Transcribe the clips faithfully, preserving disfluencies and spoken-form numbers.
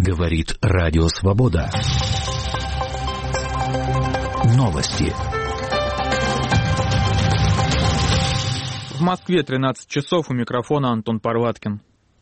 Говорит Радио Свобода. Новости. В Москве тринадцать часов, у микрофона Антон Парваткин.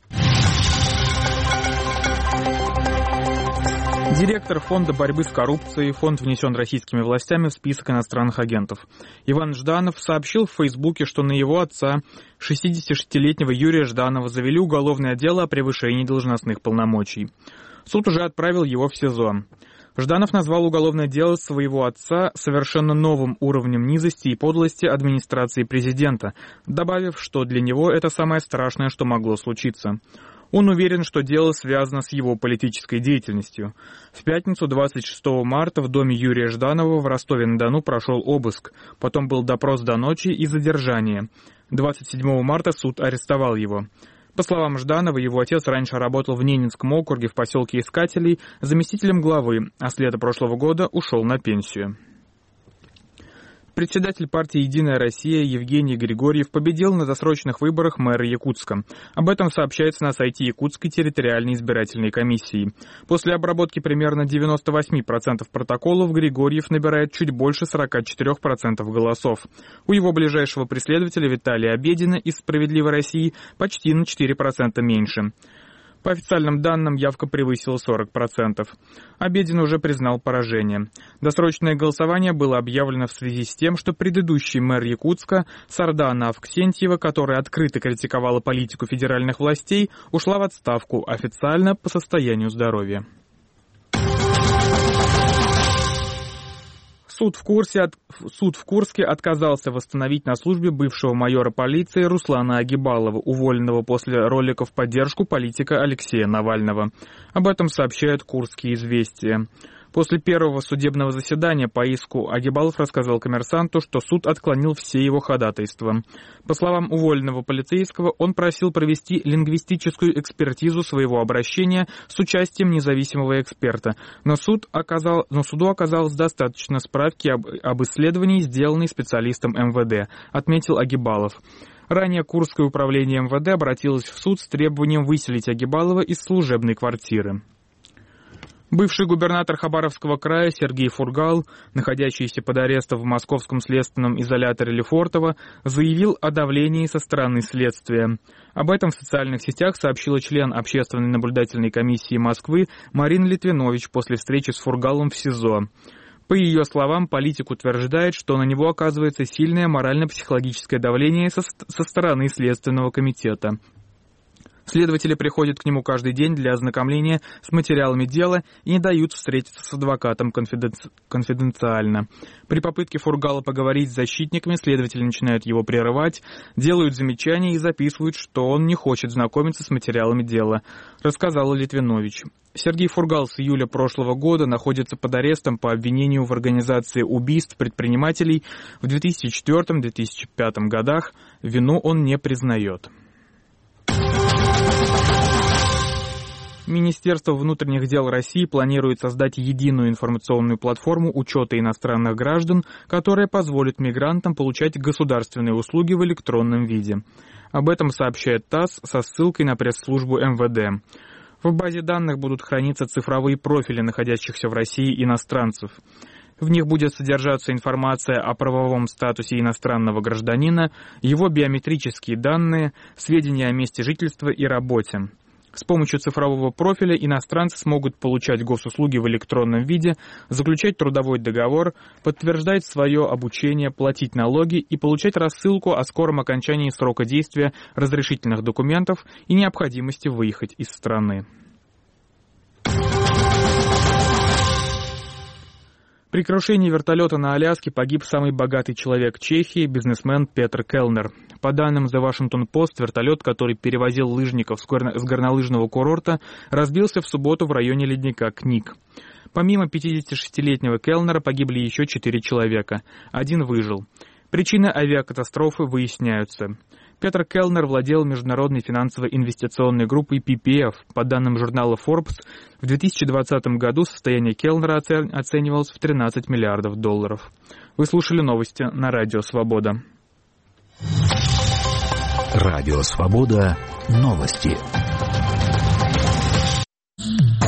Директор Фонда борьбы с коррупцией. Фонд внесен российскими властями в список иностранных агентов. Иван Жданов сообщил в Фейсбуке, что на его отца, шестидесятишестилетнего Юрия Жданова, завели уголовное дело о превышении должностных полномочий. Суд уже отправил его в СИЗО. Жданов назвал уголовное дело своего отца совершенно новым уровнем низости и подлости администрации президента, добавив, что для него это самое страшное, что могло случиться. Он уверен, что дело связано с его политической деятельностью. В пятницу, двадцать шестого марта, в доме Юрия Жданова в Ростове-на-Дону прошел обыск. Потом был допрос до ночи и задержание. двадцать седьмого марта суд арестовал его. По словам Жданова, его отец раньше работал в Ненецком округе в поселке Искателей заместителем главы, а с лета прошлого года ушел на пенсию. Председатель партии «Единая Россия» Евгений Григорьев победил на досрочных выборах мэра Якутска. Об этом сообщается на сайте Якутской территориальной избирательной комиссии. После обработки примерно девяносто восемь процентов протоколов Григорьев набирает чуть больше сорок четыре процента голосов. У его ближайшего преследователя Виталия Обедина из «Справедливой России» почти на четыре процента меньше. По официальным данным, явка превысила сорок процентов. Обедин уже признал поражение. Досрочное голосование было объявлено в связи с тем, что предыдущий мэр Якутска Сардана Авксентьева, которая открыто критиковала политику федеральных властей, ушла в отставку официально по состоянию здоровья. Суд в, Курсе, суд в Курске отказался восстановить на службе бывшего майора полиции Руслана Агибалова, уволенного после ролика в поддержку политика Алексея Навального. Об этом сообщают «Курские известия». После первого судебного заседания по иску Агибалов рассказал «Коммерсанту», что суд отклонил все его ходатайства. По словам уволенного полицейского, он просил провести лингвистическую экспертизу своего обращения с участием независимого эксперта, но, суд оказал, но суду оказалось достаточно справки об, об исследовании, сделанной специалистом эм вэ дэ, отметил Агибалов. Ранее Курское управление эм вэ дэ обратилось в суд с требованием выселить Агибалова из служебной квартиры. Бывший губернатор Хабаровского края Сергей Фургал, находящийся под арестом в московском следственном изоляторе Лефортово, заявил о давлении со стороны следствия. Об этом в социальных сетях сообщила член Общественной наблюдательной комиссии Москвы Марина Литвинович после встречи с Фургалом в СИЗО. По ее словам, политик утверждает, что на него оказывается сильное морально-психологическое давление со, со стороны Следственного комитета. Следователи приходят к нему каждый день для ознакомления с материалами дела и не дают встретиться с адвокатом конфиденци... конфиденциально. При попытке Фургала поговорить с защитниками следователи начинают его прерывать, делают замечания и записывают, что он не хочет знакомиться с материалами дела, рассказала Литвинович. Сергей Фургал с июля прошлого года находится под арестом по обвинению в организации убийств предпринимателей в две тысячи четвёртом — две тысячи пятом годах. Вину он не признает. Министерство внутренних дел России планирует создать единую информационную платформу учета иностранных граждан, которая позволит мигрантам получать государственные услуги в электронном виде. Об этом сообщает ТАСС со ссылкой на пресс-службу эм вэ дэ. В базе данных будут храниться цифровые профили находящихся в России иностранцев. В них будет содержаться информация о правовом статусе иностранного гражданина, его биометрические данные, сведения о месте жительства и работе. С помощью цифрового профиля иностранцы смогут получать госуслуги в электронном виде, заключать трудовой договор, подтверждать свое обучение, платить налоги и получать рассылку о скором окончании срока действия разрешительных документов и необходимости выехать из страны. При крушении вертолета на Аляске погиб самый богатый человек Чехии, бизнесмен Петр Келнер. По данным The Washington Post, вертолет, который перевозил лыжников с горнолыжного курорта, разбился в субботу в районе ледника Кник. Помимо пятидесятишестилетнего Келнера погибли еще четыре человека. Один выжил. Причины авиакатастрофы выясняются. Петр Келнер владел международной финансово-инвестиционной группой пи пи эф. По данным журнала Forbes, в две тысячи двадцатом году состояние Келнера оценивалось в тринадцать миллиардов долларов. Вы слушали новости на Радио Свобода. Радио Свобода. Новости.